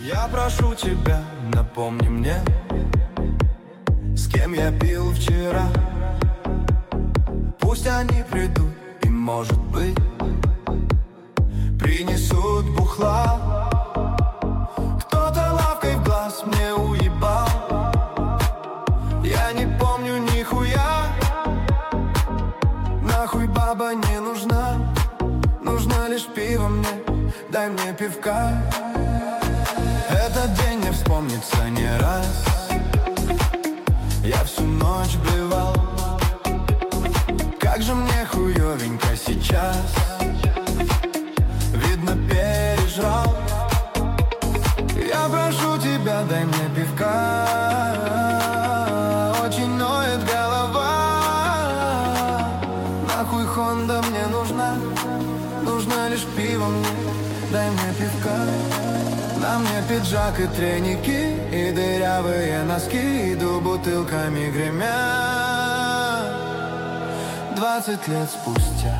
Я прошу тебя, напомни мне, с кем я пил вчера. Пусть они придут и, может быть, принесут бухла. Кто-то лавкой в глаз мне уебал. Я не помню нихуя. Нахуй баба не нужна, нужно лишь пиво мне, дай мне пивка. Этот день не вспомнится не раз. Я всю ночь блевал. Как же мне хуёвенько сейчас. Видно, пережрал. Я прошу тебя, дай мне пивка. Очень ноет голова. Нахуй Хонда мне нужна, нужно лишь пиво мне, дай мне пивка. На мне пиджак и треники, и дырявые носки, иду бутылками гремя. 20 лет спустя.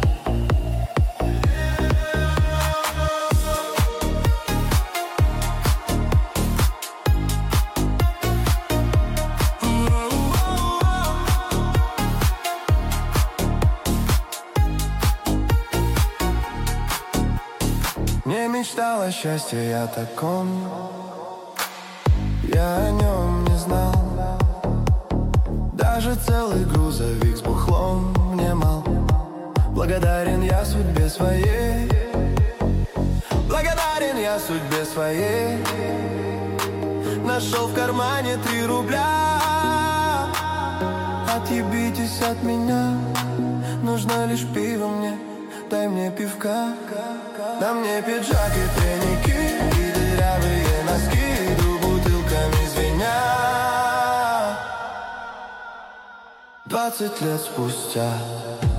Не мечтал о счастье я таком, я о нем не знал. Даже целый грузовик с бухлом мне мал. Благодарен я судьбе своей, благодарен я судьбе своей. Нашел в кармане 3 рубля. Отъебитесь от меня, нужно лишь пиво мне, дай мне пивка. На мне пиджак и треники, и дырявые носки, иду бутылками звеня. 20 лет спустя.